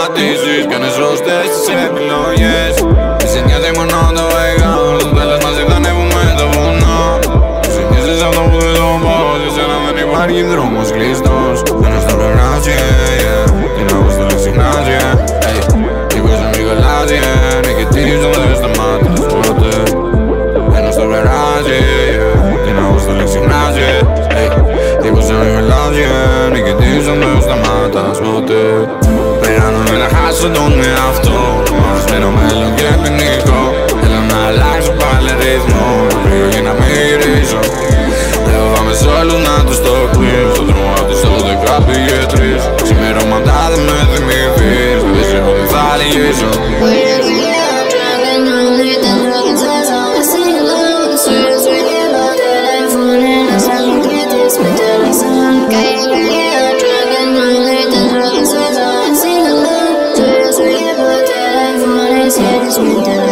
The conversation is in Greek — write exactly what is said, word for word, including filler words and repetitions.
σταματήσεις. Κάνες σωστές τις επιλογές. Μη σε νοιάζει μόνο το εγώ. Τους μπέλες μας εκτανεύουμε το βουνό. Μη σε νοιάζεις αυτό που δεν το πω. Για σένα δεν υπάρχει δρόμος κλειστός. Μπαίνω στα πλευράς, yeah, yeah. Την αγώστο δεν ξεχνάς, yeah. Ey, λίγο σαν μη γελάς, yeah. Νικητής, δεν σταμάτας ποτέ. Μπαίνω στα πλευράς, yeah, yeah. Την αγώστο δεν ξεχνάς, yeah. Ey, λίγο σαν μη γελάς, yeah. Νικητής, δεν σταμάτας ποτέ. Περάνω να χάσω τον εαυτό. Μαθαίνω μέλλον και ποινικό. Θέλω να αλλάξω πάλι ρυθμό. Πριν για να με γυρίσω. Δεν φοβάμαι σ' όλους να τους το πεις. Στον δρόμο απ' τις δώδεκα πήγε τρεις. Ξημερώματα δεν με θυμηθείς. Δεν σε έχω δεν θα λυγίσω. Sweet